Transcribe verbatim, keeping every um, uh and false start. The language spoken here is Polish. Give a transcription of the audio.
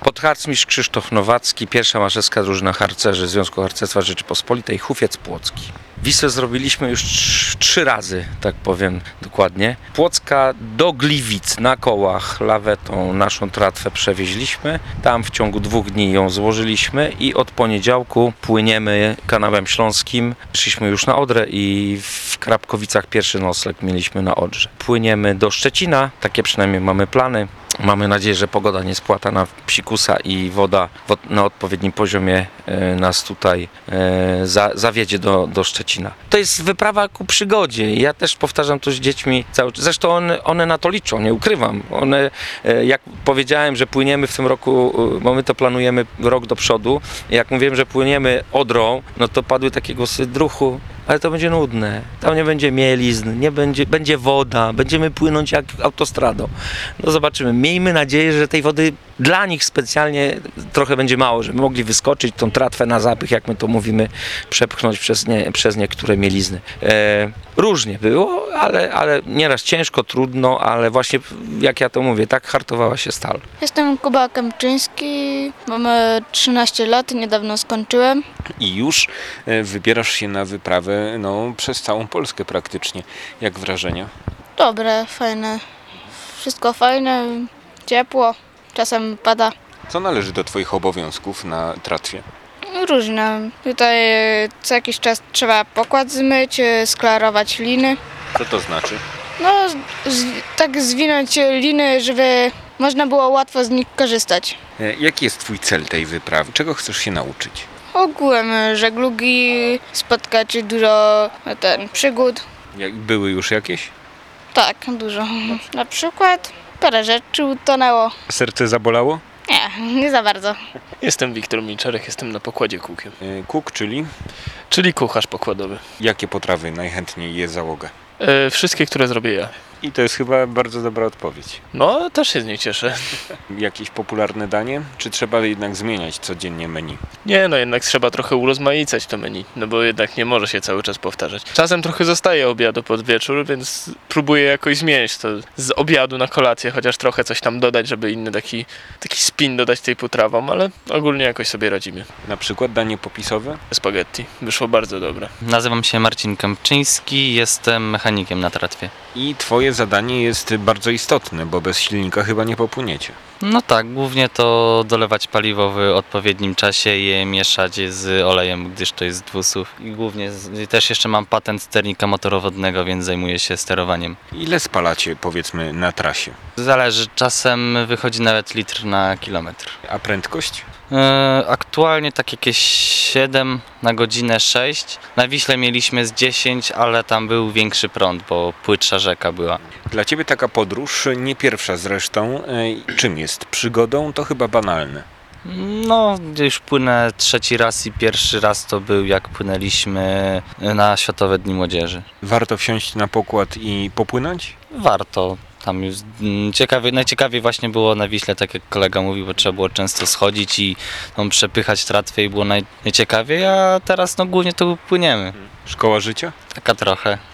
Podharcmistrz Krzysztof Nowacki, pierwsza marzecka drużyna harcerzy Związku Harcerstwa Rzeczypospolitej, Hufiec Płocki. Wisłę zrobiliśmy już trz- trzy razy, tak powiem dokładnie. Płocka do Gliwic na kołach lawetą naszą tratwę przewieźliśmy. Tam w ciągu dwóch dni ją złożyliśmy i od poniedziałku płyniemy kanałem śląskim. Szliśmy już na Odrę i w Krapkowicach pierwszy nocleg mieliśmy na Odrze. Płyniemy do Szczecina, takie przynajmniej mamy plany. Mamy nadzieję, że pogoda nie spłata na psikusa i woda na odpowiednim poziomie nas tutaj zawiedzie do, do Szczecina. To jest wyprawa ku przygodzie. Ja też powtarzam to z dziećmi cały czas. Zresztą one, one na to liczą, nie ukrywam. One, jak powiedziałem, że płyniemy w tym roku, bo my to planujemy rok do przodu. Jak mówiłem, że płyniemy Odrą, no to padły takie głosy: druhu, ale to będzie nudne. Tam nie będzie mielizn, nie będzie, będzie woda, będziemy płynąć jak autostradą. No zobaczymy. Miejmy nadzieję, że tej wody dla nich specjalnie trochę będzie mało, żeby mogli wyskoczyć tą tratwę na zapych, jak my to mówimy, przepchnąć przez, nie, przez niektóre mielizny. E, różnie było, ale, ale nieraz ciężko, trudno, ale właśnie jak ja to mówię, tak hartowała się stal. Jestem Kuba Kępczyński, mamy trzynaście lat, niedawno skończyłem. I już wybierasz się na wyprawę no, przez całą Polskę praktycznie. Jak wrażenia? Dobre, fajne, wszystko fajne, ciepło, czasem pada. Co należy do Twoich obowiązków na tratwie? Różne. Tutaj co jakiś czas trzeba pokład zmyć, sklarować liny. Co to znaczy? No, z, tak zwinąć liny, żeby można było łatwo z nich korzystać. Jaki jest Twój cel tej wyprawy? Czego chcesz się nauczyć? Ogółem żeglugi, spotkać dużo ten, przygód. Jak, były już jakieś? Tak, dużo. Na przykład parę rzeczy utonęło. Serce zabolało? Nie, nie za bardzo. Jestem Wiktor Milczarek, jestem na pokładzie kukiem. Kuk, czyli? Czyli kucharz pokładowy. Jakie potrawy najchętniej je załoga? E, wszystkie, które zrobię ja. I to jest chyba bardzo dobra odpowiedź. No, też się z niej cieszę. Jakieś popularne danie? Czy trzeba jednak zmieniać codziennie menu? Nie, no jednak trzeba trochę urozmaicać to menu, no bo jednak nie może się cały czas powtarzać. Czasem trochę zostaje obiadu pod wieczór, więc próbuję jakoś zmienić to z obiadu na kolację, chociaż trochę coś tam dodać, żeby inny taki, taki spin dodać tej potrawom, ale ogólnie jakoś sobie radzimy. Na przykład danie popisowe? Spaghetti. Wyszło bardzo dobre. Nazywam się Marcin Kępczyński, jestem mechanikiem na tratwie. I Twoje zadanie jest bardzo istotne, bo bez silnika chyba nie popłyniecie. No tak, głównie to dolewać paliwo w odpowiednim czasie i je mieszać z olejem, gdyż to jest dwusów. I głównie z, też jeszcze mam patent sternika motorowodnego, więc zajmuję się sterowaniem. Ile spalacie, powiedzmy, na trasie? Zależy, czasem wychodzi nawet litr na kilometr. A prędkość? Yy, aktualnie tak jakieś siedem na godzinę, sześć. Na Wiśle mieliśmy z dziesięć, ale tam był większy prąd, bo płytsza rzeka była. Dla Ciebie taka podróż, nie pierwsza zresztą, e, czym jest? Przygodą? To chyba banalne. No, już płynę trzeci raz i pierwszy raz to był, jak płynęliśmy na Światowe Dni Młodzieży. Warto wsiąść na pokład i popłynąć? Warto. Tam już ciekawie, najciekawiej właśnie było na Wiśle, tak jak kolega mówił, bo trzeba było często schodzić i no, przepychać tratwę i było naj, najciekawiej, a teraz no głównie tu płyniemy. Szkoła życia? Taka trochę.